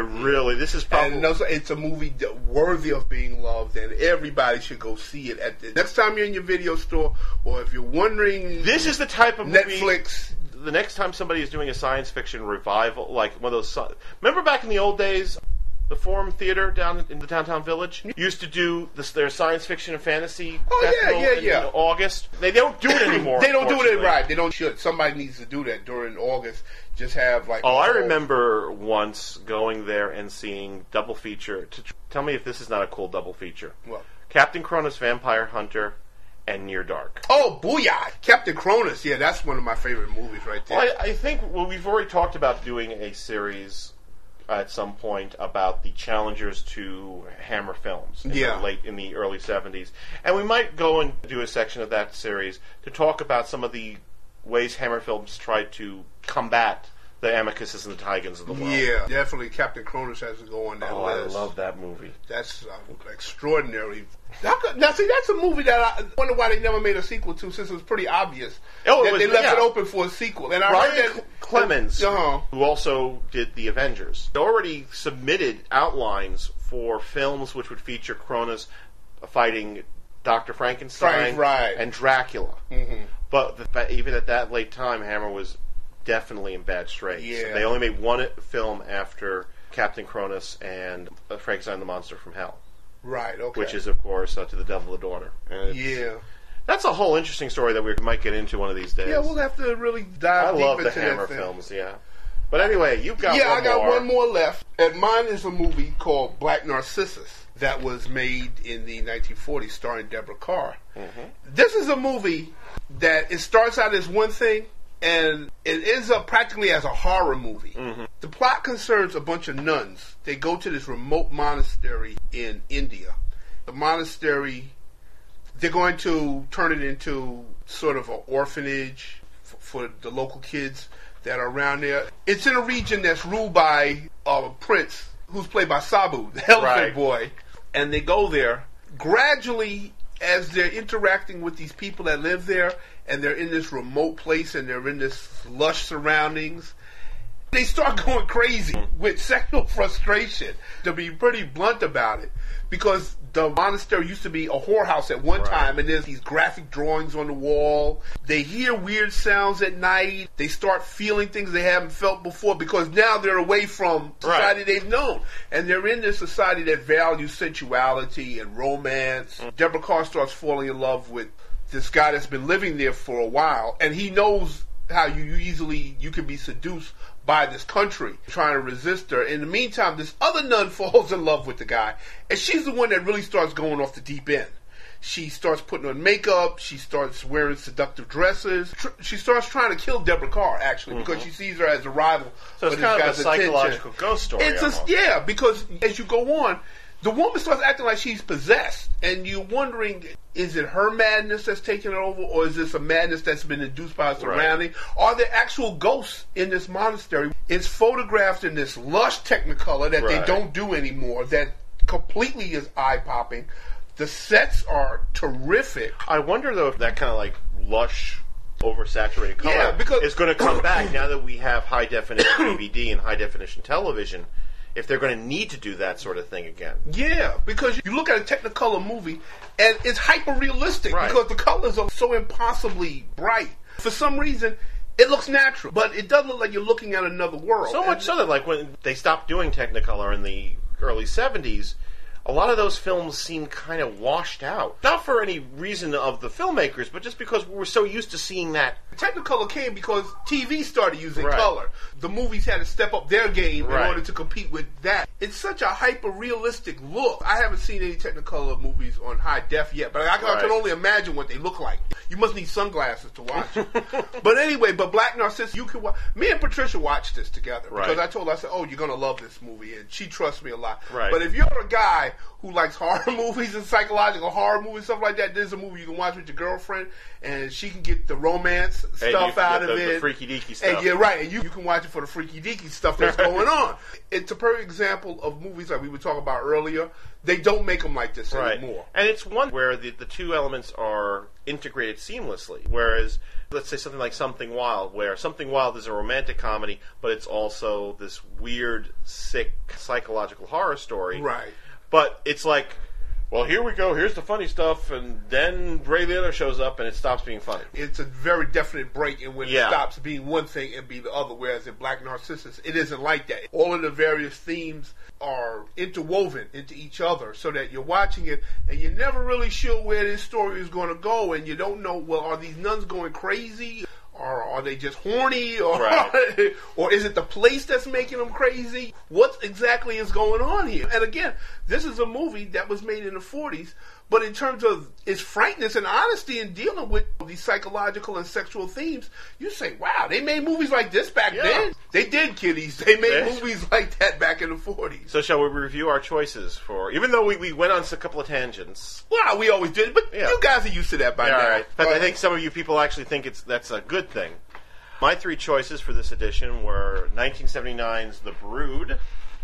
This is probably... And it's a movie worthy of being loved, and everybody should go see it. Next time you're in your video store, or if you're wondering... This is the type of movie... Netflix... The next time somebody is doing a science fiction revival, like one of those... Remember back in the old days, the Forum Theater down in the downtown village used to do their science fiction and fantasy festival in August? They don't do it anymore. They don't do it right. They don't should. Somebody needs to do that during August. Just have like... I remember once going there and seeing double feature. Tell me if this is not a cool double feature. What? Captain Cronus Vampire Hunter and Near Dark. Oh, booyah! Captain Cronus. Yeah, that's one of my favorite movies right there. Well, I think we've already talked about doing a series at some point about the challengers to Hammer Films in the early 70s. And we might go and do a section of that series to talk about some of the ways Hammer Films tried to combat the Amicuses and the Tigans of the world. Yeah, definitely Captain Cronus has to go on that list. I love that movie. That's extraordinary. Now, see, that's a movie that I wonder why they never made a sequel to, since it was pretty obvious that they left it open for a sequel. And I Brian heard Clemens, who also did The Avengers, already submitted outlines for films which would feature Cronus fighting Dr. Frankenstein and Dracula. But even at that late time, Hammer was definitely in bad straits. Yeah. They only made one film after Captain Cronus and Frankenstein the Monster from Hell. Right, okay. Which is, of course, To the Devil a Daughter. That's a whole interesting story that we might get into one of these days. Yeah, we'll have to really dive deep into that. I love the Hammer films, But anyway, you've got I got one more left. And mine is a movie called Black Narcissus that was made in the 1940s starring Deborah Kerr. This is a movie that it starts out as one thing, and it ends up practically as a horror movie. The plot concerns a bunch of nuns. They go to this remote monastery in India. The monastery, they're going to turn it into sort of an orphanage for the local kids that are around there. It's in a region that's ruled by a prince who's played by Sabu, the elephant boy. And they go there. Gradually, as they're interacting with these people that live there, and they're in this remote place, and they're in this lush surroundings, they start going crazy with sexual frustration, to be pretty blunt about it. Because the monastery used to be a whorehouse at one time, and there's these graphic drawings on the wall. They hear weird sounds at night. They start feeling things they haven't felt before, because now they're away from society they've known. And they're in this society that values sensuality and romance. Deborah Kerr starts falling in love with this guy that's been living there for a while, and he knows how you can be seduced by this country, trying to resist her. In the meantime, this other nun falls in love with the guy, and she's the one that really starts going off the deep end. She starts putting on makeup, she starts wearing seductive dresses, she starts trying to kill Deborah Kerr, actually, because she sees her as a rival. So it's kind of a psychological ghost story. Because as you go on, the woman starts acting like she's possessed, and you're wondering, is it her madness that's taking her over, or is this a madness that's been induced by her surrounding? Are there actual ghosts in this monastery? It's photographed in this lush Technicolor that they don't do anymore, that completely is eye-popping. The sets are terrific. I wonder, though, if that kind of like lush, oversaturated color is going to come back now that we have high-definition DVD and high-definition television. If they're going to need to do that sort of thing again. Yeah, because you look at a Technicolor movie, and it's hyper-realistic, because the colors are so impossibly bright. For some reason, it looks natural, but it does look like you're looking at another world. So much so that, like, when they stopped doing Technicolor in the early 70s, a lot of those films seem kind of washed out. Not for any reason of the filmmakers, but just because we were so used to seeing that. Technicolor came because TV started using color. The movies had to step up their game in order to compete with that. It's such a hyper-realistic look. I haven't seen any Technicolor movies on high def yet, but I can only imagine what they look like. You must need sunglasses to watch it. But anyway, Black Narcissus, you can watch. Me and Patricia watched this together because I told her, I said, "Oh, you're gonna love this movie," and she trusts me a lot. Right. But if you're a guy who likes horror movies and psychological horror movies, stuff like that, this is a movie you can watch with your girlfriend, and she can get the romance stuff out of it, the freaky deaky stuff. and and you can watch it for the freaky deaky stuff that's going on. It's a perfect example of movies like we were talking about earlier. They don't make them like this anymore. And it's one where the two elements are integrated seamlessly. Whereas, let's say something like Something Wild, where Something Wild is a romantic comedy, but it's also this weird, sick, psychological horror story. Right. But it's like, well, here we go, here's the funny stuff, and then Ray Liotta shows up and it stops being funny. It's a very definite break in when it stops being one thing and be the other, whereas in Black Narcissus, it isn't like that. All of the various themes are interwoven into each other so that you're watching it and you're never really sure where this story is going to go, and you don't know, well, are these nuns going crazy? Or are they just horny? Or, or is it the place that's making them crazy? What exactly is going on here? And again, this is a movie that was made in the 40s, but in terms of its frankness and honesty in dealing with these psychological and sexual themes, you say, wow, they made movies like this back then. They did, kiddies. They made movies like that back in the 40s. So shall we review our choices for, even though we went on a couple of tangents. Well, we always did, but you guys are used to that by now. All right. But I think some of you people actually think that's a good thing. My three choices for this edition were 1979's The Brood,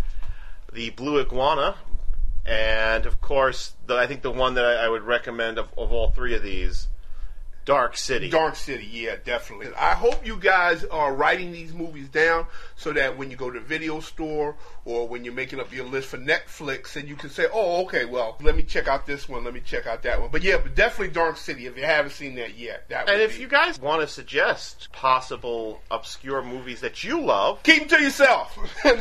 The Blue Iguana, and, of course, I think the one that I would recommend of all three of these, Dark City. Dark City, yeah, definitely. I hope you guys are writing these movies down so that when you go to the video store or when you're making up your list for Netflix, and you can say, oh, okay, well, let me check out this one, let me check out that one. But yeah, but definitely Dark City, if you haven't seen that yet. And if you guys want to suggest possible obscure movies that you love, keep them to yourself.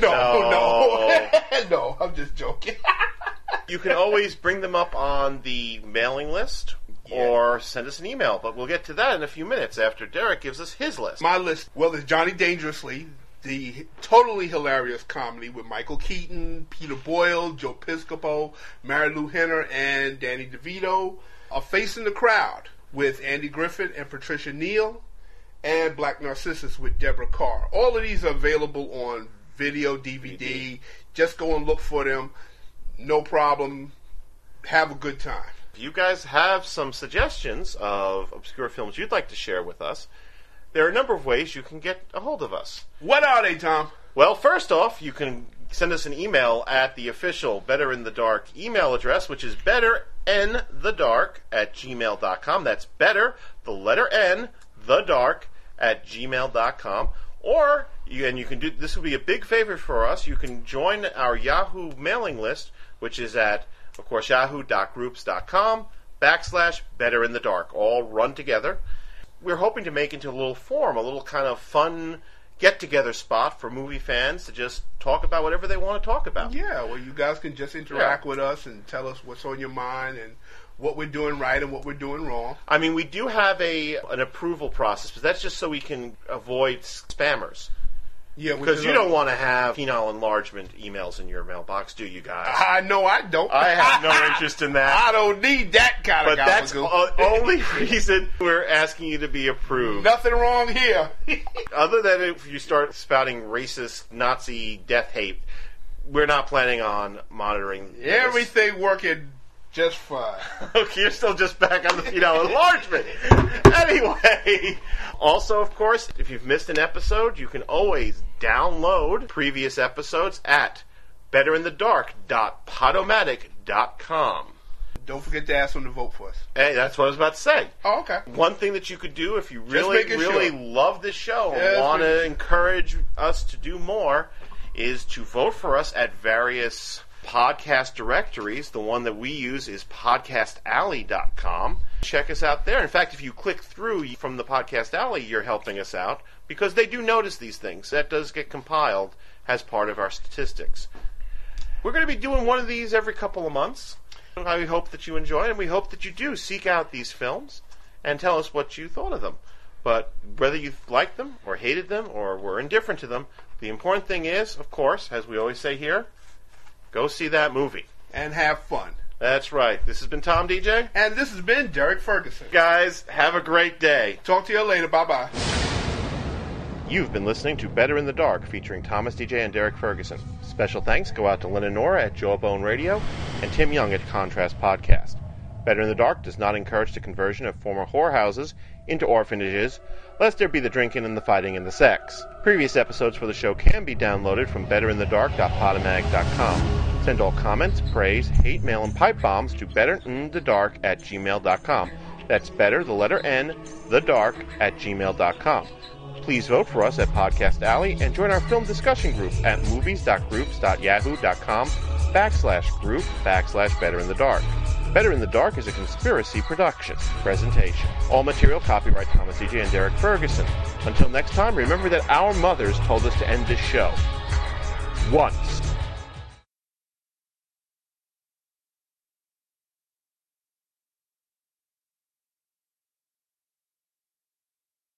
No, I'm just joking. You can always bring them up on the mailing list or send us an email. But we'll get to that in a few minutes after Derek gives us his list. My list, well, is Johnny Dangerously, the totally hilarious comedy with Michael Keaton, Peter Boyle, Joe Piscopo, Mary Lou Henner, and Danny DeVito. A Face in the Crowd with Andy Griffith and Patricia Neal, and Black Narcissus with Deborah Carr. All of these are available on video, DVD. Just go and look for them. No problem. Have a good time. If you guys have some suggestions of obscure films you'd like to share with us, there are a number of ways you can get a hold of us. What are they, Tom? Well, first off, you can send us an email at the official Better in the Dark email address, which is betterinthedark@gmail.com. That's better, the letter N, the dark, @gmail.com. Or, you can do, this would be a big favor for us, you can join our Yahoo mailing list, which is at, of course, yahoo.groups.com/betterinthedark, all run together. We're hoping to make into a little forum, a little kind of fun get-together spot for movie fans to just talk about whatever they want to talk about. Yeah, well, you guys can just interact with us and tell us what's on your mind and what we're doing right and what we're doing wrong. I mean, we do have an approval process, but that's just so we can avoid spammers. Yeah, because you don't want to have penile enlargement emails in your mailbox, do you guys? I know I don't. I have no interest in that. I don't need that kind of But that's the only reason we're asking you to be approved. Nothing wrong here. Other than if you start spouting racist Nazi death hate, we're not planning on monitoring this. Everything working just fine. Okay, you're still just back on the penile enlargement. Anyway, also, of course, if you've missed an episode, you can always download previous episodes at betterinthedark.podomatic.com. Don't forget to ask them to vote for us. Hey, that's what I was about to say. Oh, okay. One thing that you could do if you really love this show and want to encourage us to do more is to vote for us at various podcast directories. The one that we use is podcastalley.com. Check us out there. In fact, if you click through from the Podcast Alley, you're helping us out because they do notice these things. That does get compiled as part of our statistics. We're going to be doing one of these every couple of months. I hope that you enjoy, and we hope that you do seek out these films and tell us what you thought of them. But whether you liked them or hated them or were indifferent to them, the important thing is, of course, as we always say here, go see that movie. And have fun. That's right. This has been Tom DJ. And this has been Derek Ferguson. Guys, have a great day. Talk to you later. Bye-bye. You've been listening to Better in the Dark, featuring Thomas DJ and Derek Ferguson. Special thanks go out to Lynn and Nora at Jawbone Radio and Tim Young at Contrast Podcast. Better in the Dark does not encourage the conversion of former whorehouses into orphanages, lest there be the drinking and the fighting and the sex. Previous episodes for the show can be downloaded from betterinthedark.podomatic.com. Send all comments, praise, hate mail, and pipe bombs to betterinthedark@gmail.com. That's better, the letter N, the dark, @gmail.com. Please vote for us at Podcast Alley and join our film discussion group at movies.groups.yahoo.com/group/betterinthedark. Better in the Dark is a conspiracy production. Presentation. All material copyright Thomas DJ and Derek Ferguson. Until next time, remember that our mothers told us to end this show once.